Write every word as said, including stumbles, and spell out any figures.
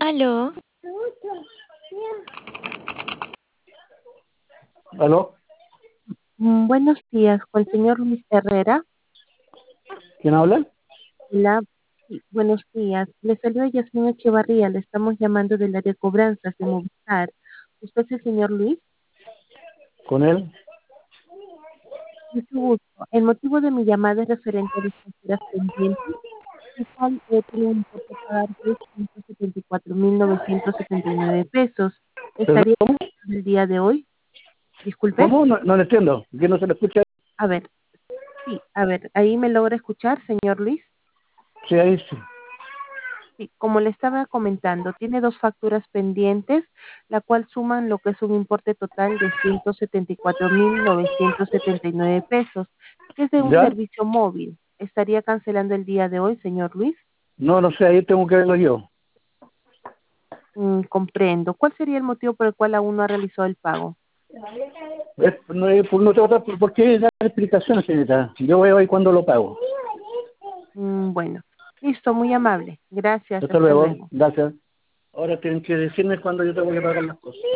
Aló, ¿Aló? Mm, Buenos días, con el señor Luis Herrera. ¿Quién habla? Hola, sí, buenos días. Le saluda Yasmín Echevarría, le estamos llamando del área de cobranzas de Movistar. ¿Usted es el señor Luis? ¿Con él? Mucho gusto. El motivo de mi llamada es referente a las facturas pendientes, el cual eh, tiene un importe a pagar de ciento setenta y cuatro mil novecientos setenta y nueve pesos. ¿Perdón? ¿Estaría ¿Cómo? el día de hoy? Disculpe. ¿Cómo? No, no le entiendo. ¿Que no se le escucha? A ver, sí, a ver, ahí me logra escuchar, señor Luis. Sí, ahí sí. Sí, como le estaba comentando, tiene dos facturas pendientes, la cual suman lo que es un importe total de ciento setenta y cuatro mil novecientos setenta y nueve pesos, que es de un ¿Ya? servicio móvil. ¿Estaría cancelando el día de hoy, señor Luis? No, no sé, ahí tengo que verlo yo. Mm, comprendo. ¿Cuál sería el motivo por el cual aún no ha realizado el pago? Es, no, es por no tratar, por, ¿por qué dar explicaciones, señorita? Yo veo ahí cuando lo pago. Mm, bueno, listo, muy amable. Gracias, Hasta hasta luego. luego. Gracias. Ahora tienen que decirme cuándo yo tengo que pagar las cosas.